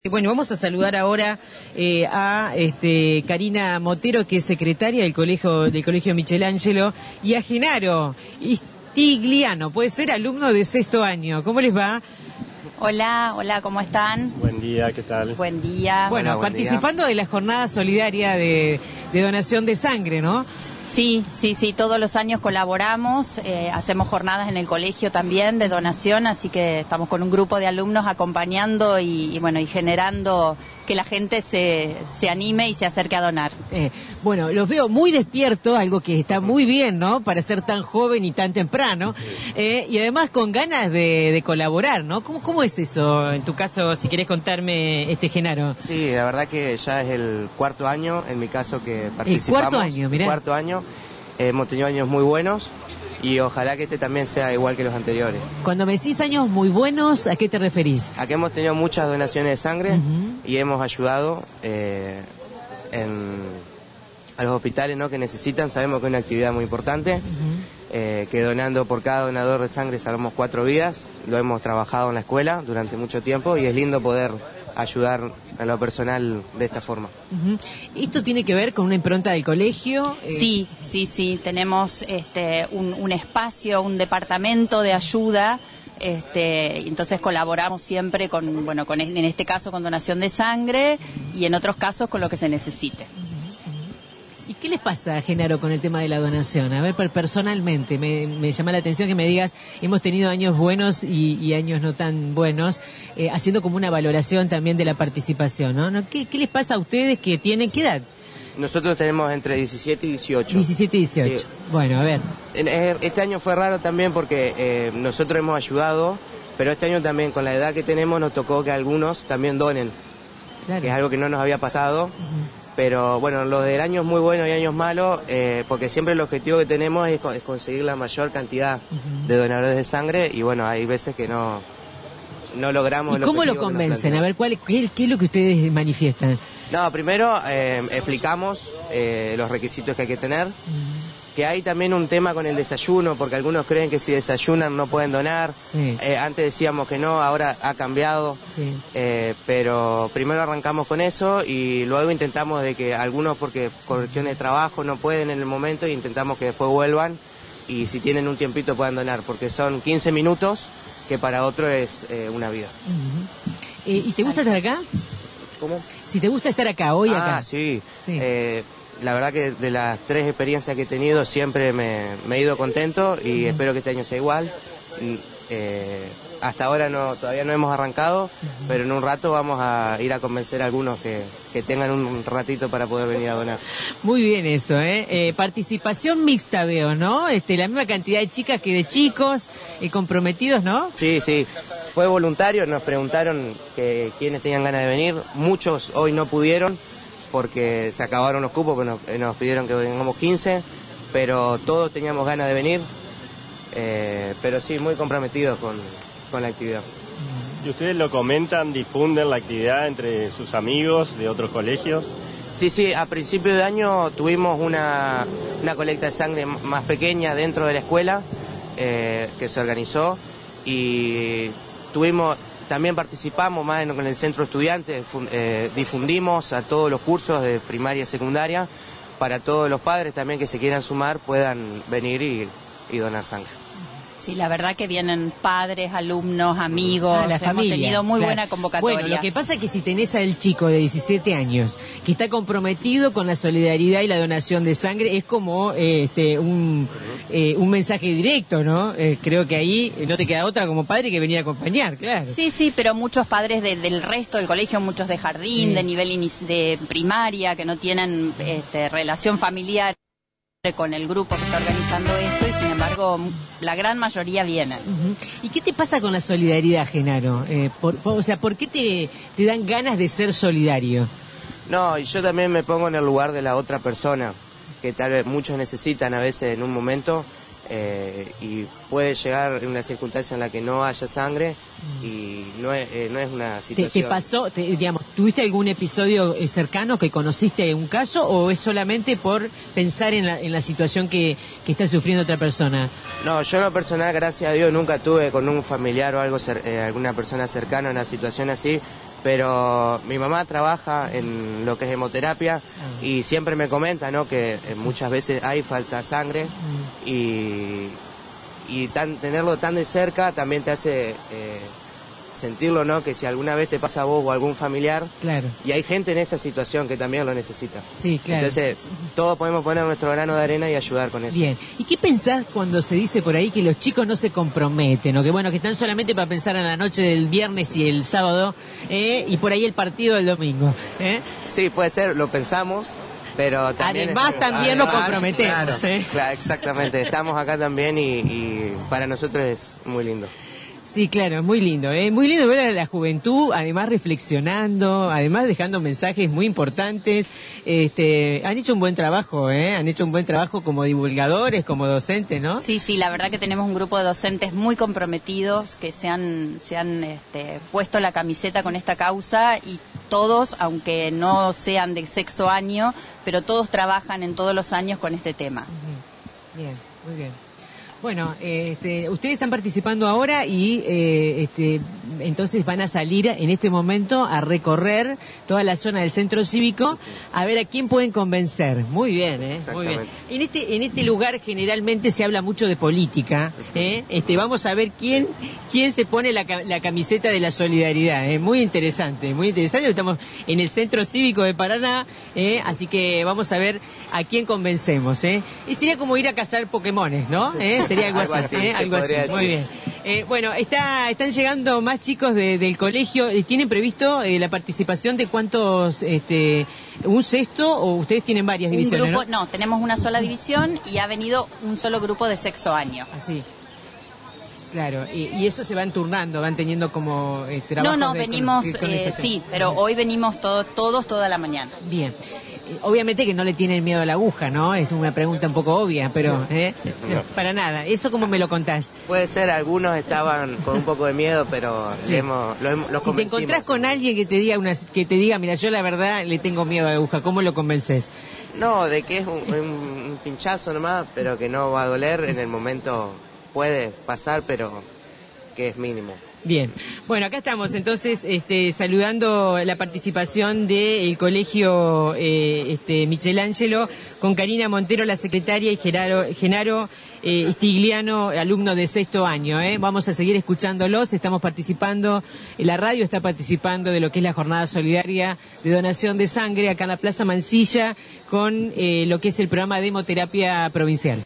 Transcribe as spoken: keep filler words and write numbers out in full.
Bueno, vamos a saludar ahora eh, a este, Karina Motero, que es secretaria del colegio del colegio Michelangelo, y a Genaro Stigliano, puede ser alumno de sexto año. ¿Cómo les va? Hola, hola, ¿cómo están? Buen día, ¿qué tal? Buen día. Bueno, Hola, buen participando día. de la jornada solidaria de, de donación de sangre, ¿no? Sí, sí, sí, todos los años colaboramos, eh, hacemos jornadas en el colegio también de donación, así que estamos con un grupo de alumnos acompañando y, y bueno, y generando que la gente se, se anime y se acerque a donar. Eh, bueno, los veo muy despiertos, algo que está muy bien, ¿no? Para ser tan joven y tan temprano, eh, y además con ganas de, de colaborar, ¿no? ¿Cómo, ¿Cómo es eso, en tu caso, si querés contarme, este Genaro? Sí, la verdad que ya es el cuarto año, en mi caso, que participamos. El cuarto año, mirá. Cuarto año, eh, hemos tenido años muy buenos y ojalá que este también sea igual que los anteriores. Cuando me decís años muy buenos, ¿a qué te referís? Aquí hemos tenido muchas donaciones de sangre Uh-huh. y hemos ayudado eh, en, a los hospitales, ¿no?, que necesitan. Sabemos que es una actividad muy importante, Uh-huh. eh, que donando por cada donador de sangre salvamos cuatro vidas. Lo hemos trabajado en la escuela durante mucho tiempo y es lindo poder ayudar a lo personal de esta forma. Uh-huh. ¿Esto tiene que ver con una impronta del colegio? Eh, Sí, sí, sí, tenemos este, un, un espacio, un departamento de ayuda. Este, entonces colaboramos siempre con, bueno, con, en este caso con donación de sangre y en otros casos con lo que se necesite. ¿Y qué les pasa, Genaro, con el tema de la donación? A ver, per- personalmente, me, me llama la atención que me digas, hemos tenido años buenos y, y años no tan buenos, eh, haciendo como una valoración también de la participación, ¿no? ¿No? ¿Qué, qué les pasa a ustedes que tienen, qué edad? Nosotros tenemos entre diecisiete y dieciocho. diecisiete y dieciocho. Sí. Bueno, a ver. En- eh, Este año fue raro también porque eh, nosotros hemos ayudado, pero este año también con la edad que tenemos nos tocó que algunos también donen, Claro. que es algo que no nos había pasado. Pero bueno, los del años muy buenos y años malos, eh, porque siempre el objetivo que tenemos es, co- es conseguir la mayor cantidad Ujú. de donadores de sangre y bueno, hay veces que no, no logramos ¿Y el cómo lo objetivo que nos convencen? A planteamos. ver, ¿cuál, qué, qué es lo que ustedes manifiestan? No, primero eh, explicamos eh, los requisitos que hay que tener, que hay también un tema con el desayuno, porque algunos creen que si desayunan no pueden donar. Sí. Eh, antes decíamos que no, ahora ha cambiado. Sí. Eh, pero primero arrancamos con eso y luego intentamos de que algunos, porque por cuestiones de trabajo no pueden en el momento, y intentamos que después vuelvan y si tienen un tiempito puedan donar, porque son quince minutos que para otro es eh, una vida. Ujú. Eh, ¿Y te gusta estar acá? ¿Cómo? Si te gusta estar acá, hoy ah, acá. sí. Sí. Eh, la verdad que de las tres experiencias que he tenido siempre me, me he ido contento y espero que este año sea igual. Mm, eh, hasta ahora no, todavía no hemos arrancado, pero en un rato vamos a ir a convencer a algunos que, que tengan un ratito para poder venir a donar. Muy bien eso, ¿eh? Eh, participación mixta veo, ¿no? Este, la misma cantidad de chicas que de chicos, eh, comprometidos, ¿no? Sí, sí, fue voluntario, nos preguntaron que quiénes tenían ganas de venir, muchos hoy no pudieron porque se acabaron los cupos, pero nos, eh, nos pidieron que vengamos quince, pero todos teníamos ganas de venir, eh, pero sí, muy comprometidos con, con la actividad. ¿Y ustedes lo comentan, difunden la actividad entre sus amigos de otros colegios? Sí, sí, a principio de año tuvimos una, una colecta de sangre m- más pequeña dentro de la escuela eh, que se organizó y tuvimos, también participamos más en, con el centro estudiante, fun- eh, difundimos a todos los cursos de primaria y secundaria para todos los padres también que se quieran sumar puedan venir y, y donar sangre. Sí, la verdad que vienen padres, alumnos, amigos, Ah, la hemos familia, tenido muy claro. buena convocatoria. Bueno, lo que pasa es que si tenés al chico de diecisiete años que está comprometido con la solidaridad y la donación de sangre, es como eh, este un, eh, un mensaje directo, ¿no? Eh, creo que ahí no te queda otra como padre que venir a acompañar, claro. Sí, sí, pero muchos padres de- del resto del colegio, muchos de jardín, Sí. de nivel inici- de primaria, que no tienen este, relación familiar con el grupo que está organizando esto y sin embargo la gran mayoría vienen. Ujú. ¿Y qué te pasa con la solidaridad, Genaro? Eh, por, por- o sea, ¿por qué te, te dan ganas de ser solidario? No, y yo también me pongo en el lugar de la otra persona, que tal vez muchos necesitan a veces en un momento, eh, y puede llegar en una circunstancia en la que no haya sangre y no es, eh, no es una ¿Te, situación... te pasó, te- digamos, tuviste algún episodio eh, cercano que conociste un caso o es solamente por pensar en la, en la situación que, que está sufriendo otra persona? No, yo en lo personal, gracias a Dios, nunca tuve con un familiar o algo cer- eh, alguna persona cercana en una situación así, pero mi mamá trabaja en lo que es hemoterapia ah. y siempre me comenta, ¿no?, que eh, muchas veces hay falta de sangre mm. y, y tan, tenerlo tan de cerca también te hace... Eh, sentirlo, ¿no?, que si alguna vez te pasa a vos o a algún familiar, claro. y hay gente en esa situación que también lo necesita. Sí, claro. Entonces, todos podemos poner nuestro grano de arena y ayudar con eso. Bien. ¿Y qué pensás cuando se dice por ahí que los chicos no se comprometen, o que bueno, que están solamente para pensar en la noche del viernes y el sábado, eh, y por ahí el partido del domingo? ¿eh? Sí, puede ser, lo pensamos. Pero también además estamos, también además, nos comprometemos. Claro, ¿eh? claro, exactamente, estamos acá también y, y para nosotros es muy lindo. Sí, claro, muy lindo, ¿eh? Muy lindo ver a la juventud, además reflexionando, además dejando mensajes muy importantes. Este, han hecho un buen trabajo, ¿eh? Han hecho un buen trabajo como divulgadores, como docentes, ¿no? Sí, sí, la verdad que tenemos un grupo de docentes muy comprometidos que se han, se han este, puesto la camiseta con esta causa y todos, aunque no sean de sexto año, pero todos trabajan en todos los años con este tema. Uh-huh. Bien, muy bien. Bueno, este, ustedes están participando ahora y eh, este, entonces van a salir en este momento a recorrer toda la zona del centro cívico a ver a quién pueden convencer. Muy bien, ¿eh? Muy bien. En este, en este lugar generalmente se habla mucho de política, ¿eh? Este, vamos a ver quién, quién se pone la, la camiseta de la solidaridad, ¿eh? Muy interesante, muy interesante. Estamos en el centro cívico de Paraná, ¿eh? Así que vamos a ver a quién convencemos, ¿eh? Y sería como ir a cazar Pokémones, ¿no? ¿Eh? Sería algo, algo así, así, ¿eh? Algo así. Muy bien. Eh, bueno, está, están llegando más chicos de, del colegio. ¿Tienen previsto eh, la participación de cuántos, este, un sexto o ustedes tienen varias divisiones? Un grupo, ¿no? no, tenemos una sola división y ha venido un solo grupo de sexto año. Así. Claro, y, y eso se van turnando, van teniendo como eh, trabajos. No, no, de, venimos, con, con eh, sí, pero hoy venimos todo, todos toda la mañana. Bien. Obviamente que no le tienen miedo a la aguja, ¿no? Es una pregunta un poco obvia, pero ¿eh? no, para nada. ¿Eso cómo me lo contás? Puede ser, algunos estaban con un poco de miedo, pero sí. le hemos, lo hemos, los si te encontrás con alguien que te diga una, que te diga, mira, yo la verdad le tengo miedo a la aguja, ¿cómo lo convences? No, de que es un, un, un pinchazo nomás, pero que no va a doler en el momento, puede pasar, pero que es mínimo. Bien, bueno, acá estamos entonces este, saludando la participación del colegio eh, este, Michelangelo con Karina Montero, la secretaria, y Genaro, Genaro eh, Stigliano, alumno de sexto año. ¿eh? Vamos a seguir escuchándolos, estamos participando, la radio está participando de lo que es la jornada solidaria de donación de sangre acá en la Plaza Mansilla con eh, lo que es el programa de hemoterapia provincial.